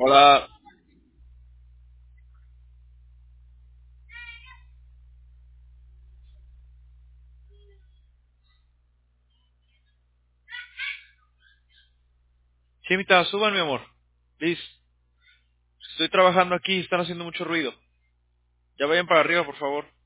Hola. Chimita, suban, mi amor. Liz, estoy trabajando aquí, están haciendo mucho ruido. Ya vayan para arriba, por favor.